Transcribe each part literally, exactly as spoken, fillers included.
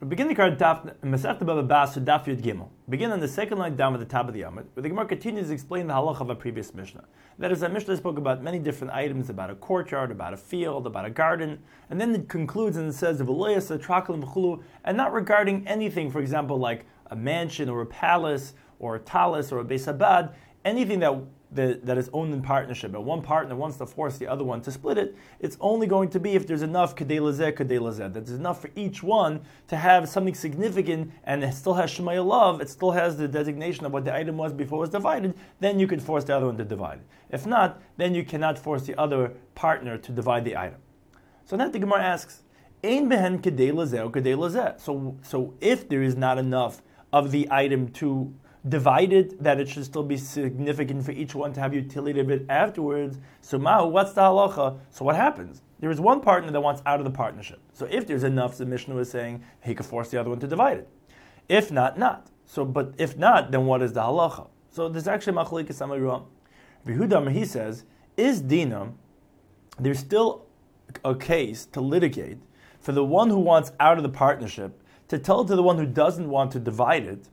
We begin the card Daf Masechta Bava Basra Daf Yud Gimel. Begin on the second line down at the top of the Amud, where the Gemara continues to explain the halacha of a previous Mishnah. That is, that Mishnah spoke about many different items, about a courtyard, about a field, about a garden, and then it concludes and it says V'loyas Trakel V'chulu, and not regarding anything, for example, like a mansion or a palace or a talis or a beis habad, anything that That, that is owned in partnership, and one partner wants to force the other one to split it, it's only going to be if there's enough kadei lazeh, kadei lazeh, that there's enough for each one to have something significant, and it still has shemaya love, it still has the designation of what the item was before it was divided, then you could force the other one to divide it. If not, then you cannot force the other partner to divide the item. So now the Gemara asks, Ein behen kadei lazeh or kadei lazeh. So, so if there is not enough of the item to divided, that it should still be significant for each one to have utility of it afterwards. So Ma'u, what's the halacha? So what happens? There is one partner that wants out of the partnership. So if there's enough, the Mishnah was saying he could force the other one to divide it. If not, not. So, but if not, then what is the halacha? So there's actually machlekes amaruah. Yehuda, he says, is dina, there's still a case to litigate for the one who wants out of the partnership to tell to the one who doesn't want to divide it,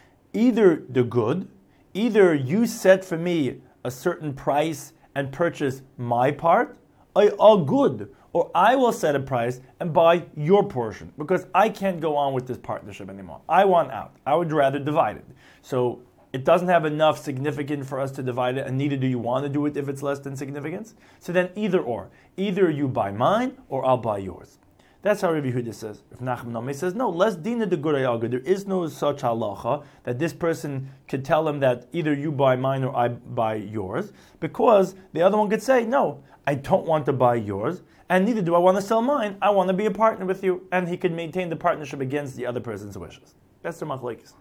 either the good, either you set for me a certain price and purchase my part, I all good, or I will set a price and buy your portion, because I can't go on with this partnership anymore. I want out. I would rather divide it. So it doesn't have enough significance for us to divide it, and neither do you want to do it if it's less than significance. So then either or. Either you buy mine, or I'll buy yours. That's how Rabbi Yehuda says. If Nachman Nami says, no, less dina de gurei agud. There is no such halacha that this person could tell him that either you buy mine or I buy yours, because the other one could say, no, I don't want to buy yours, and neither do I want to sell mine. I want to be a partner with you, and he could maintain the partnership against the other person's wishes. That's the machlekes.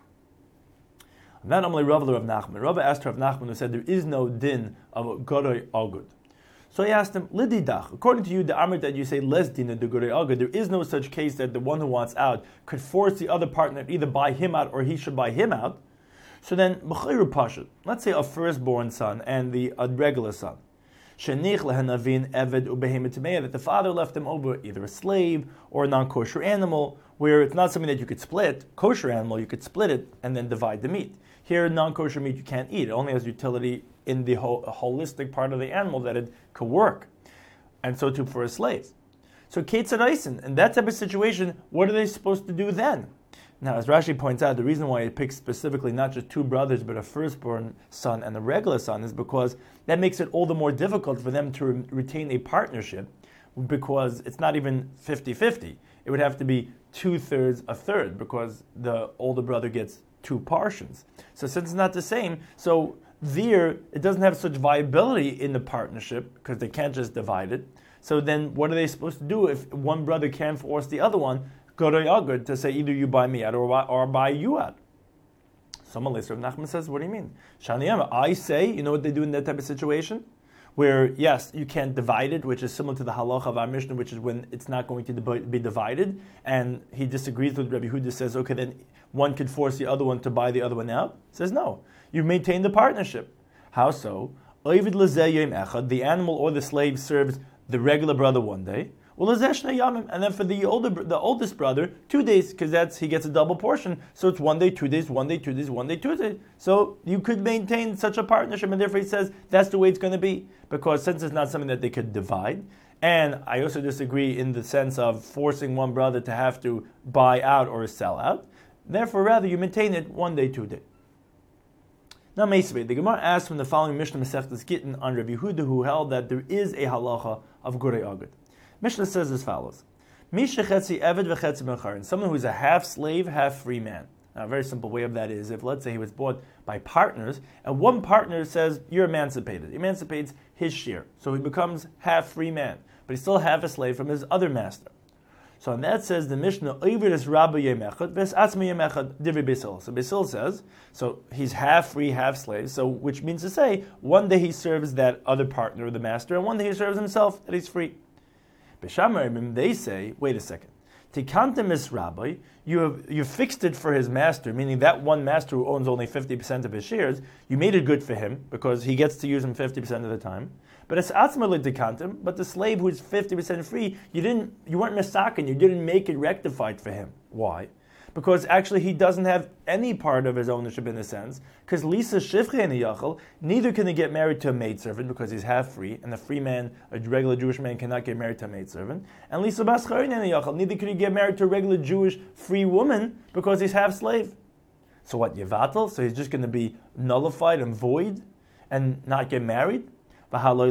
Then Amalei Rav Rav Nachman. Rav asked Rav Nachman, who said there is no din of gurei agud. So he asked him, Lididach, according to you, the Amr that you say less dina de gurei agud, there is no such case that the one who wants out could force the other partner to either buy him out or he should buy him out. So then, b'chayru pashut, let's say a firstborn son and the a regular son, shenich lehenavin eved ubehemet tameya, that the father left him over either a slave or a non-kosher animal, where it's not something that you could split. Kosher animal, you could split it and then divide the meat. Here, non-kosher meat you can't eat. It only has utility in the whole, holistic part of the animal that it could work. And so too for a slave. So Ketzad in that type of situation, what are they supposed to do then? Now, as Rashi points out, the reason why it picks specifically not just two brothers, but a firstborn son and a regular son is because that makes it all the more difficult for them to re- retain a partnership, because it's not even fifty-fifty. It would have to be two-thirds, a third, because the older brother gets two portions. So since it's not the same, so there, it doesn't have such viability in the partnership because they can't just divide it. So then what are they supposed to do if one brother can't force the other one, gurei agud, to say either you buy me out or, or buy you out? Someone later, Nachman says, what do you mean? Shaniyama, I say, you know what they do in that type of situation? Where, yes, you can't divide it, which is similar to the halacha of our Mishnah, which is when it's not going to be divided, and he disagrees with Rabbi Yehuda, says, okay, then one could force the other one to buy the other one out. He says, no, you maintain the partnership. How so? The animal or the slave serves the regular brother one day, and then for the older, the oldest brother, two days, because that's he gets a double portion. So it's one day, two days, one day, two days, one day, two days. So you could maintain such a partnership, and therefore he says that's the way it's going to be, because since it's not something that they could divide. And I also disagree in the sense of forcing one brother to have to buy out or sell out. Therefore, rather you maintain it one day, two days. Now, Meisvei, the Gemara asks from the following Mishnah Masechtas Gittin on Rabbi Yehuda, who held that there is a halacha of gurei agud. Mishnah says as follows: Misha chetzi eved v'chetzi mecharin, someone who is a half slave, half free man. Now, a very simple way of that is if, let's say, he was bought by partners, and one partner says you're emancipated, he emancipates his share, so he becomes half free man, but he's still half a slave from his other master. So on that says the Mishnah, Oivir is Rabbi Yemechad, Ves Atzmi Yemechad, Divrei Basil. So Basil says, so he's half free, half slave, so which means to say, one day he serves that other partner, the master, and one day he serves himself, that he's free. B'Shamar, they say, wait a second, Tikantem is Rabbi, you have you fixed it for his master, meaning that one master who owns only fifty percent of his shares, you made it good for him, because he gets to use them fifty percent of the time. But it's atzma Tikantem, but the slave who's fifty percent free, you didn't, you weren't misakin, you didn't make it rectified for him. Why? because actually he doesn't have any part of his ownership in a sense, because Lisa Shivche in a Yachal, neither can he get married to a maidservant because he's half free, and a free man, a regular Jewish man, cannot get married to a maidservant, and Lisa Bascharin in a Yachal, neither can he get married to a regular Jewish free woman because he's half slave. So what, Yevatel? So he's just going to be nullified and void and not get married? But the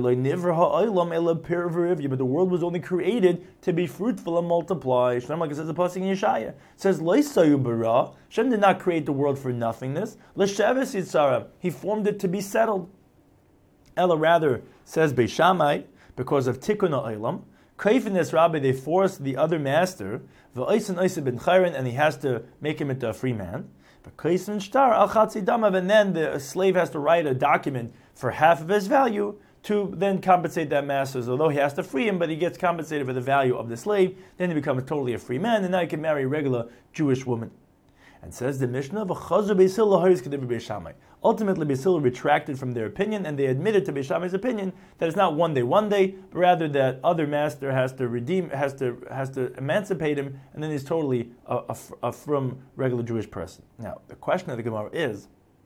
world was only created to be fruitful and multiply. Like it says the pasuk in Yeshaya. It says, Hashem did not create the world for nothingness. He formed it to be settled. Ella rather, says Beis Shammai, because of Tikkun ha'olam, Kaifinis Rabbi, they forced the other master, and he has to make him into a free man. And then the slave has to write a document for half of his value to then compensate that master. So although he has to free him, but he gets compensated for the value of the slave, then he becomes totally a free man, and now he can marry a regular Jewish woman. And says the Mishnah, ultimately Beis Hillel retracted from their opinion, and they admitted to Beis Shammai's opinion that it's not one day, one day, but rather that other master has to redeem, has to has to emancipate him, and then he's totally a, a, a from regular Jewish person. Now, the question of the Gemara is,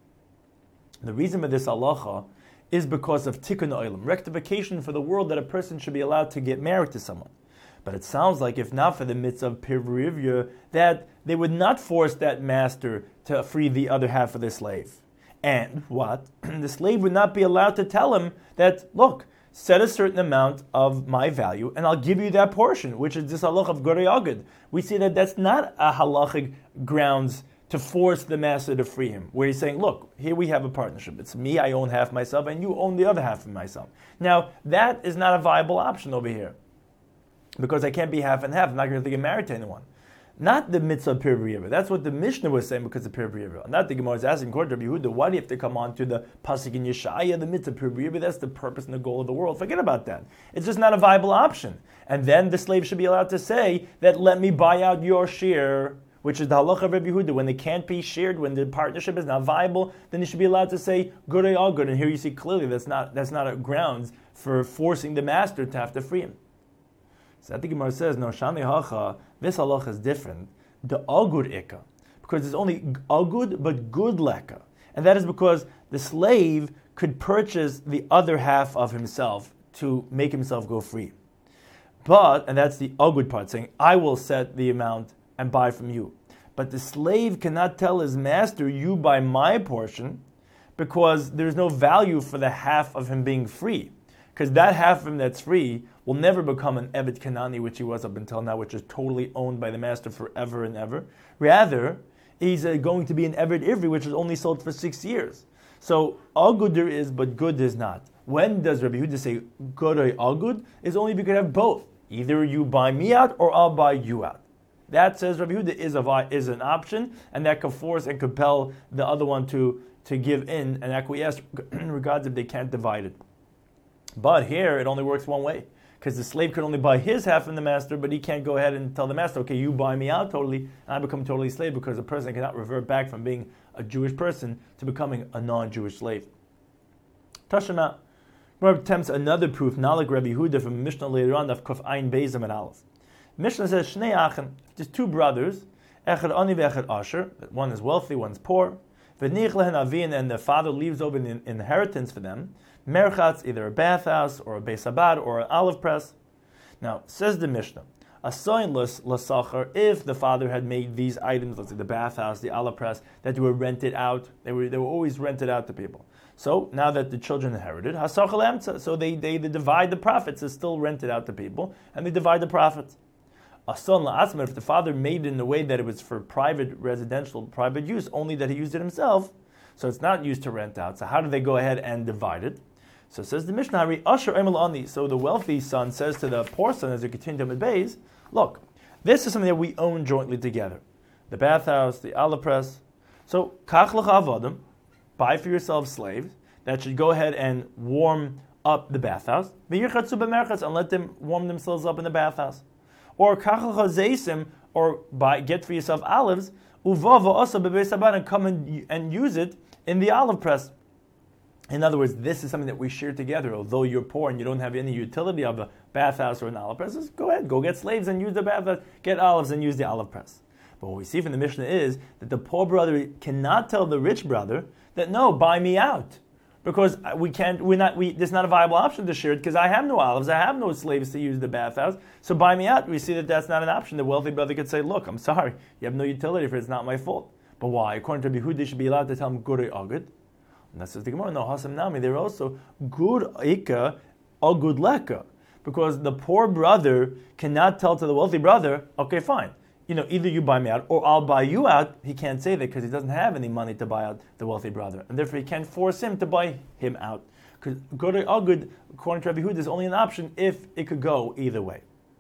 the reason for this halacha is because of tikkun olam, rectification for the world, that a person should be allowed to get married to someone. But it sounds like if not for the mitzvah of pirivya, that they would not force that master to free the other half of the slave. And what? The slave would not be allowed to tell him that, look, set a certain amount of my value and I'll give you that portion, which is this halach of Gorei Agud. We see that that's not a halachic grounds to force the master to free him, where he's saying, look, here we have a partnership. It's me, I own half myself, and you own the other half of myself. Now, that is not a viable option over here, because I can't be half and half. I'm not going to get married to anyone. Not the mitzvah of Pir B'Riva. That's what the Mishnah was saying because of Pir B'Riva. Not the Gemara is asking, according to Yehuda, why do you have to come on to the pasuk in Yeshaya, the mitzvah of Pir B'Riva? That's the purpose and the goal of the world. Forget about that. It's just not a viable option. And then the slave should be allowed to say that, let me buy out your share, which is the halacha of Rabbi Yehuda. When they can't be shared, when the partnership is not viable, then you should be allowed to say, Gorei Agud. And here you see clearly that's not that's not a grounds for forcing the master to have to free him. So I think Gemara says, no, Shani Hacha, this halacha is different. The Agud Ika, because it's only Agud, but good Leka. And that is because the slave could purchase the other half of himself to make himself go free. But, and that's the Agud part, saying, I will set the amount and buy from you. But the slave cannot tell his master, you buy my portion, because there's no value for the half of him being free. Because that half of him that's free will never become an Eved Kanani, which he was up until now, which is totally owned by the master forever and ever. Rather, he's uh, going to be an Eved Ivri, which is only sold for six years. So, Agud there is, but good is not. When does Rabbi Yehuda say Gorei Agud? Is only if you could have both. Either you buy me out, or I'll buy you out. That, says Rabbi Yehuda, is, a, is an option, and that can force and compel the other one to, to give in and acquiesce in regards if they can't divide it. But here, it only works one way. Because the slave could only buy his half from the master, but he can't go ahead and tell the master, okay, you buy me out totally, and I become totally slave, because a person cannot revert back from being a Jewish person to becoming a non-Jewish slave. Tashema, Gemara attempts another proof, Nalik Rabbi Yehuda from Mishnah later on, of Kuf Ein Beizam and Aleph. Mishnah says, Shnei Achen, there's two brothers, Echad Ani ve'Echad Asher, one is wealthy, one's poor, V'nich lehen avin, and the father leaves over an inheritance for them, Merchatz, either a bathhouse or a Beis Abad or an olive press. Now, says the Mishnah, asoinless lasachar, if the father had made these items, let's say the bathhouse, the olive press, that they were rented out, they were they were always rented out to people. So now that the children inherited, hasachar lemtza, so they, they they divide the profits, it's still rented out to people, and they divide the profits. Ason la'atzma, if the father made it in a way that it was for private residential, private use, only that he used it himself, so it's not used to rent out. So how do they go ahead and divide it? So it says the Mishnah, Asher Emel Ani. So the wealthy son says to the poor son, as they continue to Beis, look, this is something that we own jointly together. The bathhouse, the olive press. So, Kach Lecha Avodim, buy for yourself slaves that should go ahead and warm up the bathhouse. V'yirchatzu b'merchatz, and let them warm themselves up in the bathhouse. Or Kach Lecha Zeisim, or buy, get for yourself olives, Uvava also b'Beis Abad, and come and, and use it in the olive press. In other words, this is something that we share together. Although you're poor and you don't have any utility of a bathhouse or an olive press, go ahead, go get slaves and use the bathhouse, get olives and use the olive press. But what we see from the Mishnah is that the poor brother cannot tell the rich brother that, no, buy me out. Because we can't, we're not, we, there's not a viable option to share it because I have no olives, I have no slaves to use the bathhouse, so buy me out. We see that that's not an option. The wealthy brother could say, look, I'm sorry, you have no utility for it, it's not my fault. But why? According to Yehuda, they should be allowed to tell him Gurei Agud. And that says the Gemara, no, Hasam Nami, they're also Gur Ika, Agud Leka. Because the poor brother cannot tell to the wealthy brother, okay, fine, you know, either you buy me out or I'll buy you out. He can't say that because he doesn't have any money to buy out the wealthy brother. And therefore he can't force him to buy him out. Because Gurei Agud, according to Rabbi Yehuda, is only an option if it could go either way.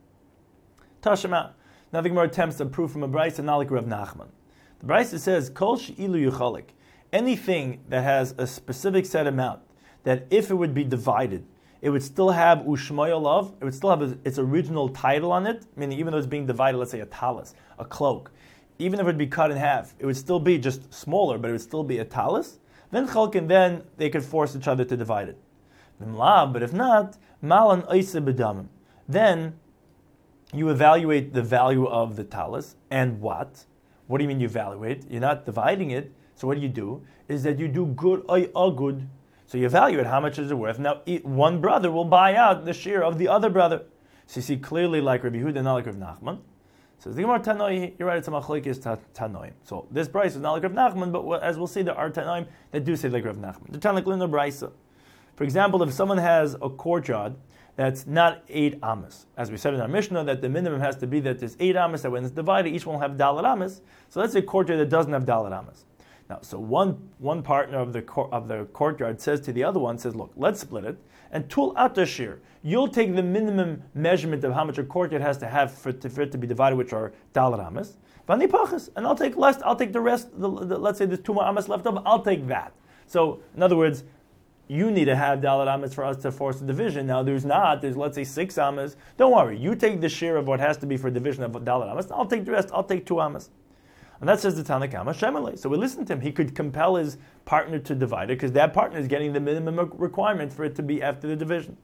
Tashema. Now the Gemara attempts a proof from a Brisa, not like Rav Nachman. The Brisa says, Kol she'ilu yuchalik. Anything that has a specific set amount, that if it would be divided, it would still have ushmoy love, it would still have its original title on it, meaning even though it's being divided, let's say a talis, a cloak, even if it would be cut in half, it would still be just smaller, but it would still be a talis, then chalkin, then they could force each other to divide it. But if not, malan oise bedamim. Then you evaluate the value of the talis, and what? What do you mean you evaluate? You're not dividing it, so what do you do? Is that you do good ay agud. So you evaluate how much is it worth. Now, one brother will buy out the share of the other brother. So you see clearly like Rabbi Yehuda, not like Rav Nachman. So the Gemara Tanoi, you're right, it's a machlokes Tanoim. So this Brisa is not like Rav Nachman, but as we'll see, there are Tanoim that do say like Rav Nachman. The Tanakh Lina Brisa. For example, if someone has a courtyard that's not eight amas, as we said in our Mishnah, that the minimum has to be that there's eight amas, that when it's divided, each one will have dalet amas. So let's say a courtyard that doesn't have dalet amas. Now, so one one partner of the cour- of the courtyard says to the other one, says, look, let's split it, and tul atashir, you'll take the minimum measurement of how much a courtyard has to have for, to, for it to be divided, which are dalet amas, vani pachas, and I'll take less, I'll take the rest, the, the, let's say there's two more amas left over, I'll take that. So, in other words, you need to have dalet amas for us to force a division. Now, there's not, there's let's say six amas, don't worry, you take the share of what has to be for division of dalet amas, I'll take the rest, I'll take two amas. And that says the Tanakama Shemelei. So we listen to him. He could compel his partner to divide it because that partner is getting the minimum requirement for it to be after the division.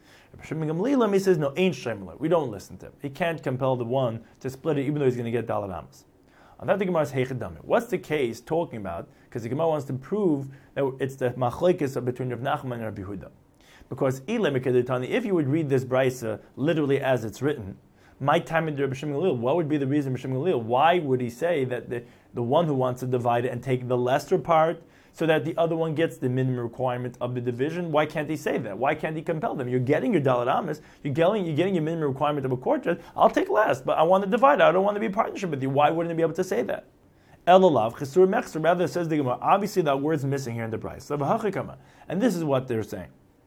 He says, no, ain't Shemelei. We don't listen to him. He can't compel the one to split it even though he's going to get Dalet Amas. And that the Gemara is Heichadamim. What's the case talking about? Because the Gemara wants to prove that it's the machlokes between Rav Nachman and Rabbi Yehuda. Because if you would read this brisa literally as it's written, my time in Rabbi Shimon Gamliel, what would be the reason Rabbi Shimon Gamliel? Why would he say that the, the one who wants to divide it and take the lesser part so that the other one gets the minimum requirement of the division? Why can't he say that? Why can't he compel them? You're getting your dalet amas, you're getting, you're getting your minimum requirement of a courtyard. I'll take less, but I want to divide it. I don't want to be in partnership with you. Why wouldn't he be able to say that? Elolav, chesur mechser, rather says the Gemara, obviously that word's missing here in the price. And this is what they're saying.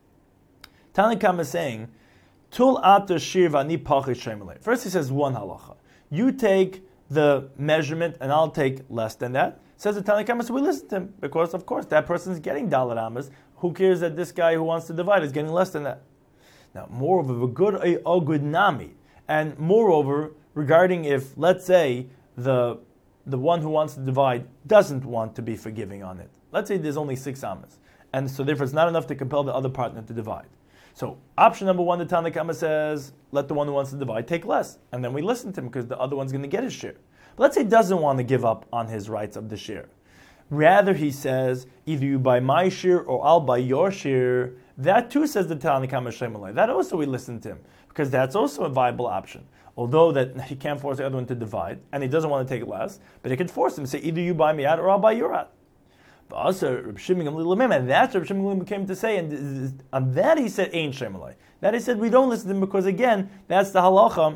Tanakam is saying, Tul ata shir v'ani pachit shemelei. First he says one halacha. You take the measurement and I'll take less than that. Says the Tanakh, so we listen to him. Because of course that person's getting dalet amas. Who cares that this guy who wants to divide is getting less than that? Now moreover, a good a good nami. And moreover, regarding if, let's say, the the one who wants to divide doesn't want to be forgiving on it. Let's say there's only six amas. And so therefore it's not enough to compel the other partner to divide. So option number one, the Tanakh says, let the one who wants to divide take less. And then we listen to him because the other one's going to get his share. But let's say he doesn't want to give up on his rights of the share. Rather, he says, either you buy my share or I'll buy your share. That too, says the Tanakh Shemelei. That also we listen to him because that's also a viable option. Although that he can't force the other one to divide and he doesn't want to take less, but he can force him to say, either you buy me out or I'll buy your out. But also, Reb Shimon Gamliel, and that's what Reb Shimon Gamliel came to say, and on that he said, ain't Shemelei. That he said, we don't listen to him because, again, that's the halacha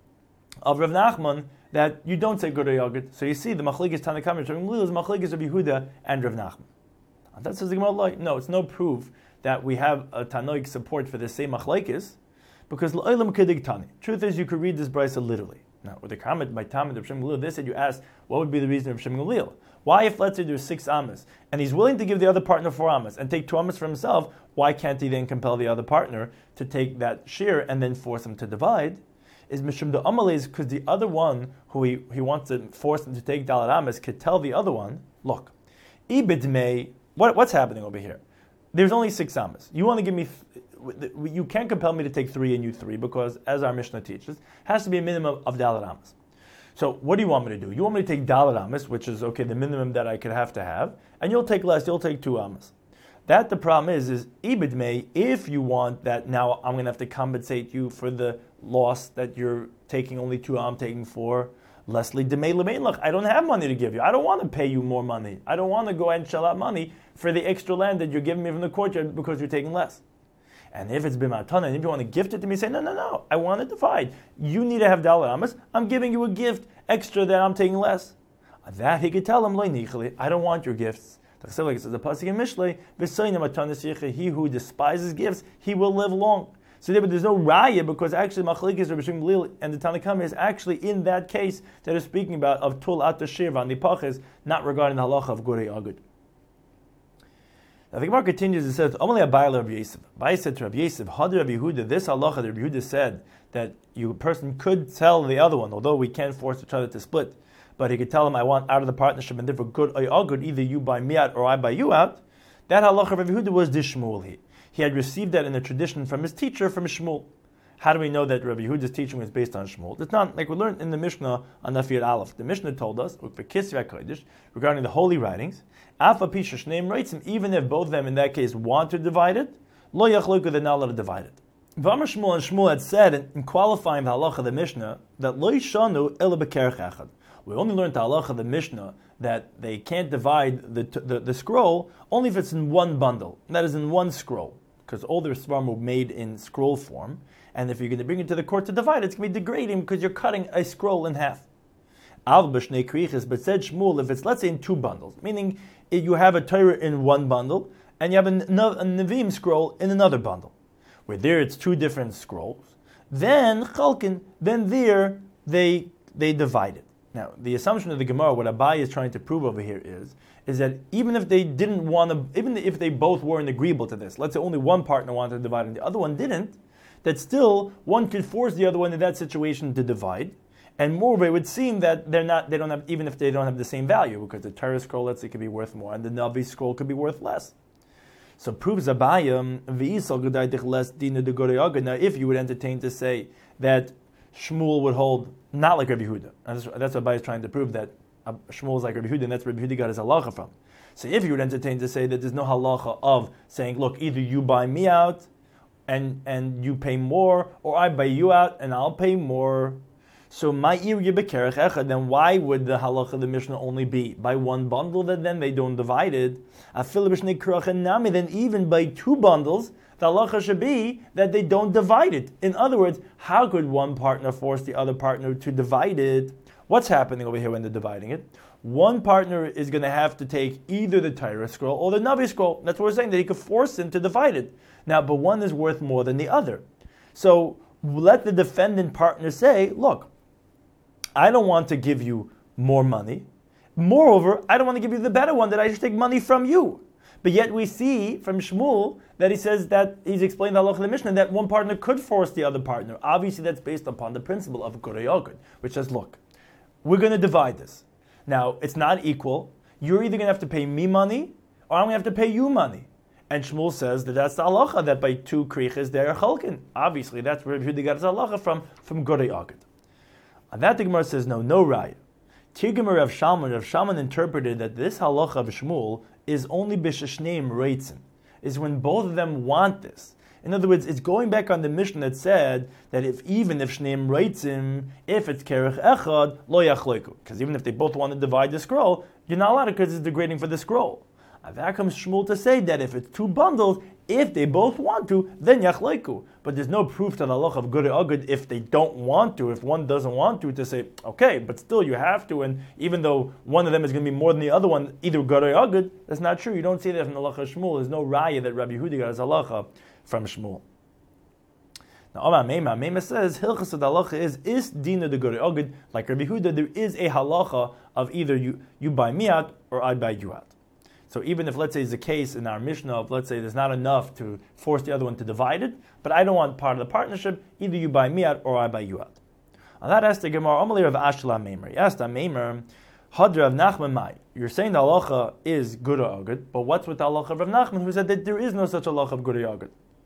of Rav Nachman, that you don't say Gurei Agud. So you see, the machlokes Tanakh Reb Shimon Gamliel is machlokes of Yehuda and Rav Nachman. And that says the Gemara, no, it's no proof that we have a Tanoic support for the same machlokes, because l'olam kedig tani. Truth is, you could read this brisa literally. Now, with the comment by Talmud of Shimon Gamliel, they said you asked, what would be the reason of Shimon Gamliel? Why, if let's say there's six amas, and he's willing to give the other partner four amas and take two amas for himself, why can't he then compel the other partner to take that share and then force him to divide? Is Mishum the Amalez, because the other one who he, he wants to force him to take dalet amas could tell the other one, look, ibidmei, what, what's happening over here? There's only six amas. You want to give me, th- you can't compel me to take three and you three, because as our Mishnah teaches, it has to be a minimum of dalet amas. So what do you want me to do? You want me to take dalet amas, which is, okay, the minimum that I could have to have, and you'll take less, you'll take two amas. That the problem is, is ibid may, if you want that now I'm going to have to compensate you for the loss that you're taking only two, I'm taking four, Leslie demei lemeilach. I don't have money to give you. I don't want to pay you more money. I don't want to go ahead and shell out money for the extra land that you're giving me from the courtyard because you're taking less. And if it's b'matana, and if you want to gift it to me, say, no, no, no, I want to divide. You need to have dalet amas. I'm giving you a gift extra that I'm taking less. That he could tell him, I don't want your gifts. The pasuk in Mishlei, he who despises gifts, he will live long. So there, but there's no raya because actually Machlekes Rabbi Shimon Gamliel and the Tanna Kamma is actually in that case that is speaking about of tul at tashir van nipaches, not regarding the halacha of gurei agud. Now the Gemara continues. It says, "Amalei Abai Rabbi Yosef." Abai said to Rabbi Yosef, "Had Rabbi Yehuda this halacha that Rabbi Yehuda said that you a person could sell the other one, although we can't force each other to split, but he could tell him, I want out of the partnership, and therefore good or agud, either you buy me out or I buy you out." That halacha of Rabbi Yehuda was dishmuel he. He had received that in the tradition from his teacher, from Shmuel. How do we know that Rabbi Yehuda's teaching was based on Shmuel? It's not like we learned in the Mishnah on Nafir Aleph. The Mishnah told us regarding the holy writings, even if both of them in that case want to divide it, lo yachloku, they're not allowed to divide it. V'amar Shmuel, and Shmuel had said in qualifying the halacha of the Mishnah that lo yishanu ela b'kerech echad. We only learned the halacha of the Mishnah that they can't divide the, the, the scroll only if it's in one bundle, that is in one scroll, because all their svarim were made in scroll form, and if you're going to bring it to the court to divide it, it's going to be degrading because you're cutting a scroll in half. Al b'shnei kriches, but said Shmuel, if it's, let's say, in two bundles, meaning you have a Torah in one bundle, and you have a, a Nevi'im scroll in another bundle, where there it's two different scrolls, then chalkin, then there they they divide it. Now, the assumption of the Gemara, what Abai is trying to prove over here is, is that even if they didn't want to, even if they both weren't agreeable to this, let's say only one partner wanted to divide and the other one didn't, that still one could force the other one in that situation to divide. And moreover, it would seem that they're not, they don't have, even if they don't have the same value, because the Torah scroll, let's say, could be worth more, and the Navi scroll could be worth less. So proves Abayim, now if you would entertain to say that Shmuel would hold not like Rabbi Yehuda, and that's, that's what Abai is trying to prove, that uh, Shmuel is like Rabbi Yehuda, and that's where Rabbi Yehuda got his halacha from. So if you would entertain to say that there's no halacha of saying, look, either you buy me out and and you pay more, or I buy you out and I'll pay more. So my bekerech echad, then why would the halacha of the Mishnah only be by one bundle? That then they don't divide it. Then even by two bundles, the halacha should be that they don't divide it. In other words, how could one partner force the other partner to divide it? What's happening over here when they're dividing it? One partner is going to have to take either the Torah scroll or the Navi scroll. That's what we're saying, that he could force him to divide it. Now, but one is worth more than the other. So let the defendant partner say, look, I don't want to give you more money. Moreover, I don't want to give you the better one, that I should take money from you. But yet we see from Shmuel that he says that he's explained the halacha of the Mishnah that one partner could force the other partner. Obviously, that's based upon the principle of gurei agud, which says, look, we're going to divide this. Now, it's not equal. You're either going to have to pay me money, or I'm going to have to pay you money. And Shmuel says that that's the halacha, that by two kriches they're chalkin. Obviously, that's where Yehuda got his halacha from, from gurei agud. And that the Gemara says, no, no raya. Tigmar Rav Shalman, Rav Shalman interpreted that this halacha of Shmuel is only b'sheshneim reitzim, is when both of them want this. In other words, it's going back on the Mishnah that said that if even if shneim reitzim, if it's kerech echad, lo yachloiku, because even if they both want to divide the scroll, you're not allowed to, because it's degrading for the scroll. And that comes Shmuel to say that if it's two bundles, if they both want to, then yachloiku. But there's no proof to the halacha of gurei agud if they don't want to, if one doesn't want to, to say, okay, but still you have to, and even though one of them is going to be more than the other one, either gurei agud, that's not true. You don't see that from the halacha of Shmuel. There's no raya that Rabbi Yehuda got his halacha from Shmuel. Now, Amar Meima, Meima says, hilchas of the halacha is, is dina de gurei agud, like Rabbi Yehuda, there is a halacha of either you, you buy me out, or I buy you out. So even if, let's say, it's a case in our Mishnah of, let's say, there's not enough to force the other one to divide it, but I don't want part of the partnership, either you buy me out or I buy you out. On that asked the Gemara, Amalei Rav Ashla Meimer. He asked Meimer, Hadra of Nachman Mai. You're saying the halacha is gurei agud, but what's with the halacha of Rav Nachman, who said that there is no such halacha of gurei agud?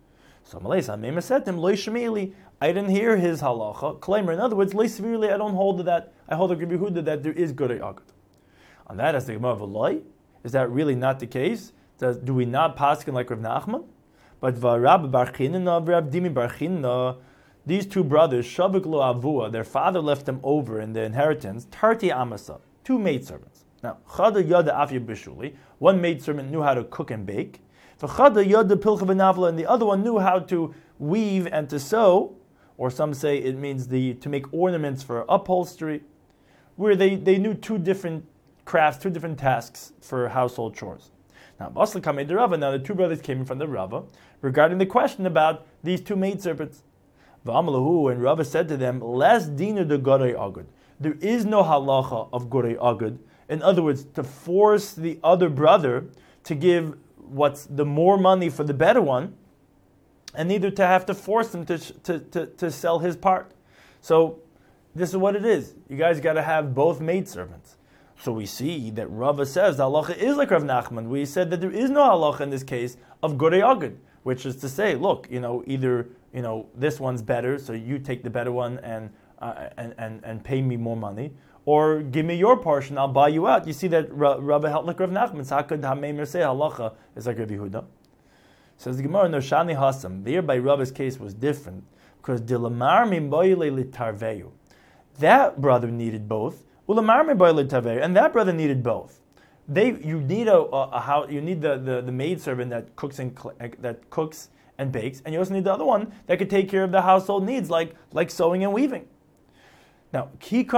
So Malaysa Mema said to him, Lo Shemili, I didn't hear his halacha. Claimer, in other words, Lo severely, I don't hold to that. I hold the Rabbi Yehuda that there is Gurei Agud. On that, as the Gemara of a lie, is that really not the case? Does, do we not paskin like Rav Nachman? But Varab Bar Chinna, Rav Dimi Bar Chinna, these two brothers, Shavik Lo Avua, their father left them over in the inheritance, Tarti Amasa, two maidservants. Now, Chada Yada Afya Bishuli, one maidservant knew how to cook and bake. Chada Yada Pilcha V'Navla, and the other one knew how to weave and to sew, or some say it means the to make ornaments for upholstery, where they, they knew two different crafts, two different tasks for household chores. Now, Basla Kamei de Rava, now the two brothers came in from the Rava regarding the question about these two maidservants. V'amalahu, and Rava said to them, Les dina de Gorei Agud. There is no halacha of Gorei Agud. In other words, to force the other brother to give what's the more money for the better one, and neither to have to force him to, to, to, to sell his part. So, this is what it is. You guys got to have both maidservants. So we see that Rava says the halacha is like Rav Nachman. We said that there is no halacha in this case of Gorei Agud, which is to say, look, you know, either you know this one's better, so you take the better one and uh, and, and and pay me more money, or give me your portion, I'll buy you out. You see that Rava held like Rav Nachman. Sakad Hameimer say halacha is like Rav Yehuda. Says the Gemara, no Shani Hasam. There by Rava's case was different because dilamar mimboyle litarveyu. That brother needed both. And that brother needed both. They, you need a, a, a how you need the, the, the maidservant that cooks and that cooks and bakes, and you also need the other one that could take care of the household needs, like like sewing and weaving. Now,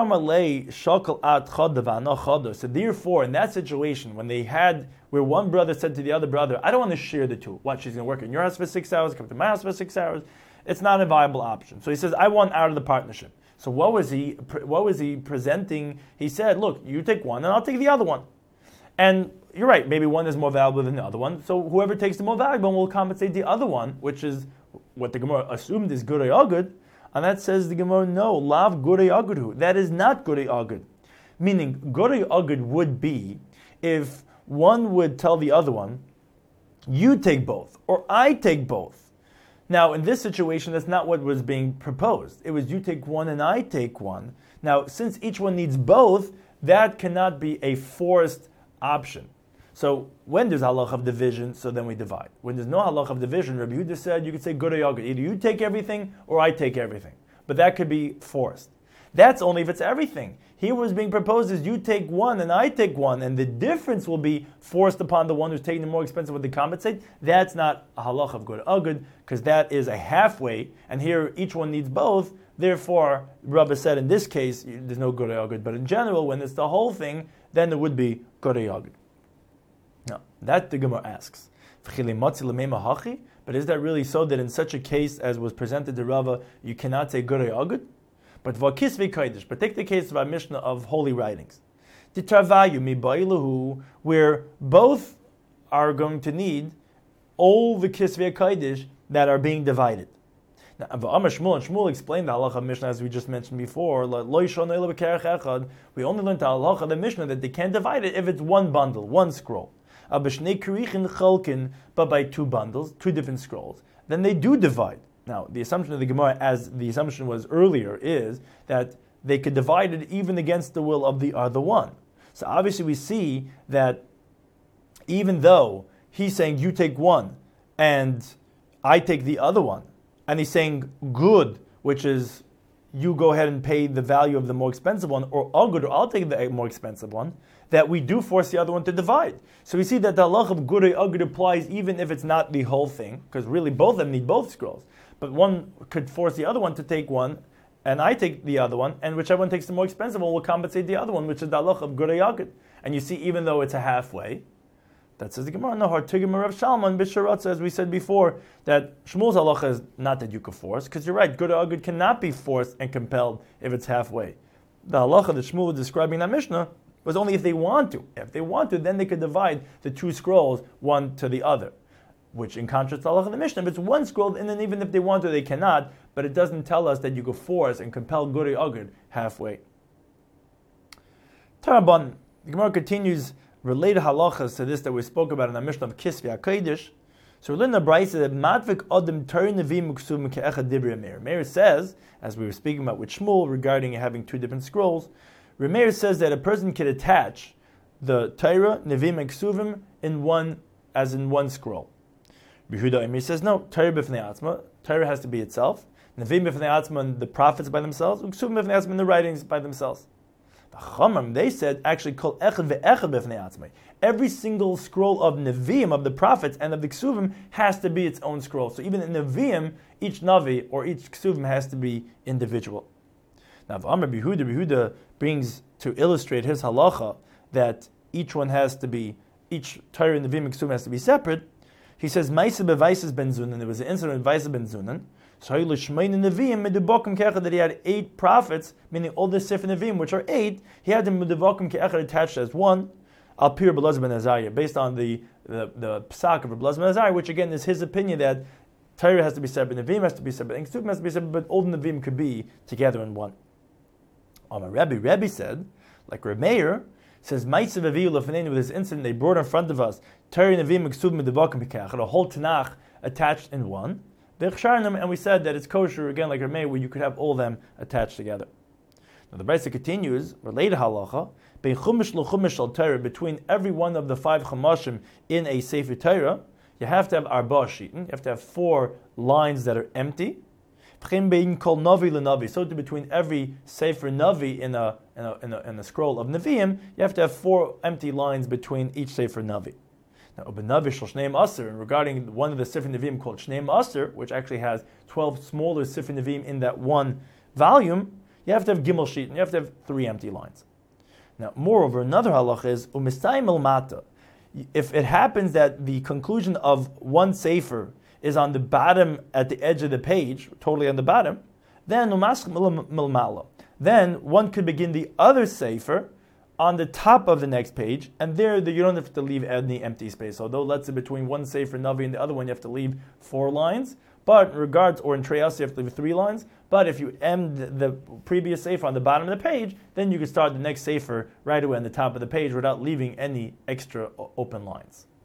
so therefore, in that situation, when they had where one brother said to the other brother, "I don't want to share the two. What, she's going to work in your house for six hours, come to my house for six hours." It's not a viable option. So he says, "I want out of the partnership." So what was he? What was he presenting? He said, "Look, you take one, and I'll take the other one." And you're right. Maybe one is more valuable than the other one. So whoever takes the more valuable will compensate the other one, which is what the Gemara assumed is Gurei Agud. And that says the Gemara, no, lav Gurei Agudhu. That is not Gurei Agud. Meaning, Gurei Agud would be if one would tell the other one, "You take both," or "I take both." Now, in this situation, that's not what was being proposed. It was you take one and I take one. Now, since each one needs both, that cannot be a forced option. So, when there's halach of division, so then we divide. When there's no halach of division, Rabbi Yehuda said you could say Gurei Agud. Either you take everything or I take everything. But that could be forced. That's only if it's everything. Here what was being proposed is you take one and I take one, and the difference will be forced upon the one who's taking the more expensive one to compensate. That's not a halach of Gurei Agud, because that is a halfway, and here each one needs both. Therefore, Rabbi said in this case, there's no Gurei Agud, but in general, when it's the whole thing, then there would be Gurei Agud. Now, that the Gemara asks. But is that really so that in such a case as was presented to Rava, you cannot say Gurei Agud? But v'kisvei kodesh. But take the case of our Mishnah of holy writings, Titravayu mi'ba'ilahu, where both are going to need all the kisvei kodesh that are being divided. Now, V'amar Shmuel, and Shmuel explained the halacha of Mishnah as we just mentioned before. We only learned the halacha of the Mishnah that they can't divide it if it's one bundle, one scroll. But by two bundles, two different scrolls, then they do divide. Now, the assumption of the Gemara, as the assumption was earlier, is that they could divide it even against the will of the other one. So obviously we see that even though he's saying you take one and I take the other one, and he's saying good, which is you go ahead and pay the value of the more expensive one, or agud, or I'll take the more expensive one, that we do force the other one to divide. So we see that the halach of Gurei Agud applies even if it's not the whole thing, because really both of them need both scrolls. But one could force the other one to take one, and I take the other one, and whichever one takes the more expensive one will compensate the other one, which is the halach of Gurei Agud. And you see, even though it's a halfway, that says the Gemara, no, Hartigim Rav Shalman, Bisharatza, as we said before, that Shmuel's halacha is not that you could force, because you're right, Gurei Agud cannot be forced and compelled if it's halfway. The halacha that Shmuel was describing in that Mishnah was only if they want to. If they want to, then they could divide the two scrolls, one to the other. Which, in contrast to the halacha of the Mishnah, if it's one scroll, and then even if they want to, they cannot, but it doesn't tell us that you could force and compel Gurei Agud halfway. Tarabban, the Gemara continues related halachas to this that we spoke about in the Mishnah of Kisvei HaKodesh. So we learn the Brisa that Matvik Adam Torah Nevi'im Uksuvim Ke'echad Divrei Meir. Meir says, as we were speaking about with Shmuel regarding having two different scrolls, Meir says that a person can attach the Torah, Nevi'im, and Ksuvim in one, as in one scroll. Yehuda Emir says no. Torah b'fnei atzma. Torah has to be itself. Nevi'im b'fnei atzma, and the prophets by themselves. Ksuvim b'fnei atzma, and the writings by themselves. The Chachamim, they said actually kol echad ve'echad b'fnei atzma. Every single scroll of Nevi'im, of the prophets, and of the Ksuvim has to be its own scroll. So even in Nevi'im, each Navi or each Ksuvim has to be individual. Now, Amar Yehuda, Yehuda brings to illustrate his halacha that each one has to be, each Torah, Nevi'im, and Ksuvim has to be separate. He says, Maisa beVaises ben Zunan. There was an incident with Vaisa ben Zunan. So that he had eight prophets, meaning all the Sefer Nevi'im, which are eight. He had them Medevakim Ke'echad attached as one. Al Pir Belaz ben Azariah, based on the the, the psak of Belaz ben Azariah, which again is his opinion that Torah has to be separate, Nevi'im has to be separate, and Ksuvim has to be separate, but all the Nevi'im could be together in one. Amar Rebbe, Rebbe said, like Reb Meir, says, Ma'asav Avihu Lefneinu, with this incident they brought in front of us, Torah, Nevi'im, Ksuvim, Medevakim Ke'echad, a whole Tanakh attached in one, and we said that it's kosher, again like Reb Meir, where you could have all of them attached together. Now the Brisa continues, related halacha, between every one of the five chumashim in a Sefer Torah, you have to have arba shitin, you have to have four lines that are empty. So to between every Sefer Navi in a, in a, in a, in a scroll of Nevi'im, you have to have four empty lines between each Sefer Navi. Now, Navi Shel Shneim Aser, and regarding one of the Sefer Nevi'im called Shneim Aser, which actually has twelve smaller Sefer Nevi'im in that one volume, you have to have Gimel Sheet, and you have to have three empty lines. Now, moreover, another halach is Umistayim el Mata. If it happens that the conclusion of one Sefer is on the bottom, at the edge of the page, totally on the bottom, then Umask Milmala. Then one could begin the other Sefer on the top of the next page, and there you don't have to leave any empty space. Although, let's say between one Sefer Navi and the other one, you have to leave four lines. But in regards, or in Treyas, you have to leave three lines. But if you end the previous Sefer on the bottom of the page, then you can start the next Sefer right away on the top of the page without leaving any extra open lines.